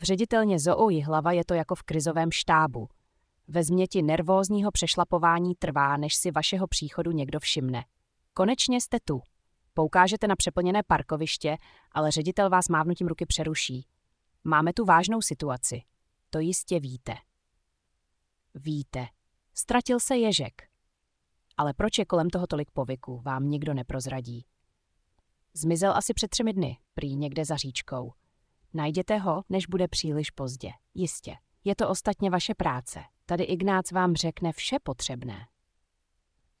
V ředitelně ZOO Jihlava je to jako v krizovém štábu. Ve změti nervózního přešlapování trvá, než si vašeho příchodu někdo všimne. Konečně jste tu. Poukážete na přeplněné parkoviště, ale ředitel vás mávnutím ruky přeruší. Máme tu vážnou situaci. To jistě víte. Víte. Ztratil se Ježek. Ale proč je kolem toho tolik povyku, vám nikdo neprozradí. Zmizel asi před 3 dny, prý někde za říčkou. Najděte ho, než bude příliš pozdě. Jistě. Je to ostatně vaše práce. Tady Ignác vám řekne vše potřebné.